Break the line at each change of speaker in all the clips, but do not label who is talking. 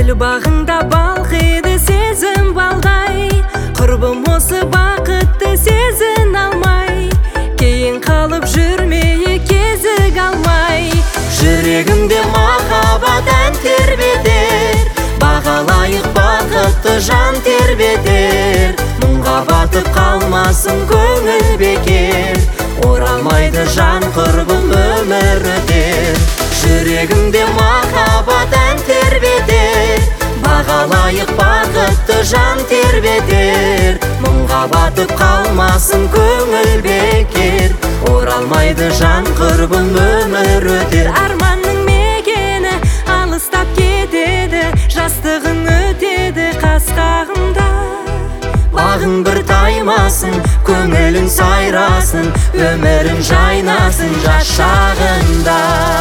гүл бағыңда балқиды сезім балдай, құрбым осы бақытты сезін алмай, кейін қалып жүрмей кезік алмай. Жүрегімде махаббат ән тербетер, бағалайық бақытты жан тербетер. Мұңға батып қалмасын көңіл бекер, оралмайды жан құрбым өмір өтер. Жүрегімде махаббат ән тербетер, бағалайық бақытты жан тербетер. Мұңға батып қалмасын көңіл бекер, оралмайды жан құрбым өмір өтер. Арманның мекені алыстап кетеді, жастығың өтеді қас қағымда. Бағың бір таймасын, көңілің сайрасын, өмірің жайнасын жас шағында.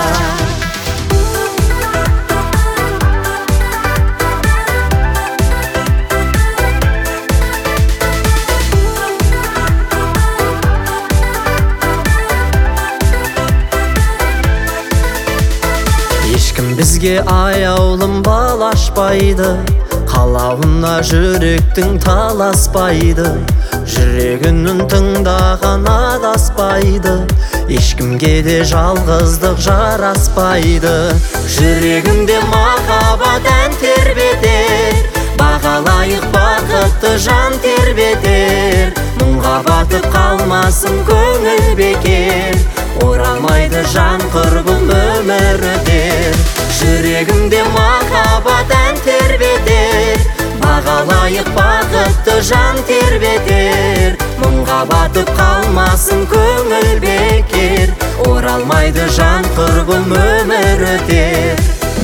Ешкім бізге аяулым бал ашпайды, қалауына жүректің таласпайды. Жүрегінің тыңдаған адаспайды, ешкімге де жалғыздық жараспайды. Жүрегімде махаббат ән тербетер, бағалайық бақытты жан тербетер. Мұңға батып қалмасын көңіл бекер, оралмайды жан құрбым өмір өтер. Жүрегімде махаббат ән тербетер, бағалайық бақытты жан тербетер. Мұңға батып қалмасын көңіл бекер, оралмайды жан құрбым өмір өтер.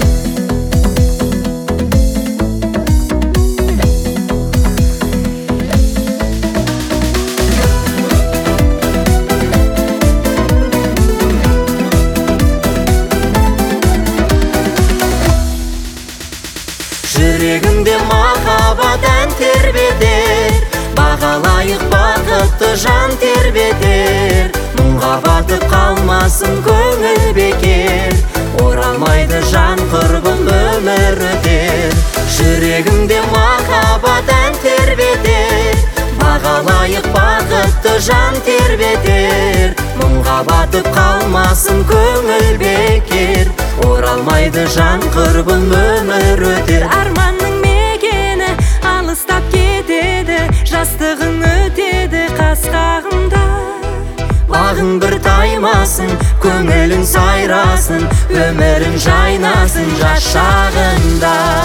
Жүрегімде махаббат ән тербетер, бағалайық бақытты жан тербетер. Мұңға батып қалмасын көңіл бекер, оралмайды жан құрбым өмір өтер. Жүрегімде махаббат ән тербетер, бағалайық бақытты жан тербетер. Мұңға батып қалмасын көңіл бекер, оралмайды жан құрбым өмір өтер. Арманның мекені алыстап кетеді, жастығың өтеді қас қағымда. Бағың бір таймасын, көңілің сайрасын, өмірің жайнасын жас шағында.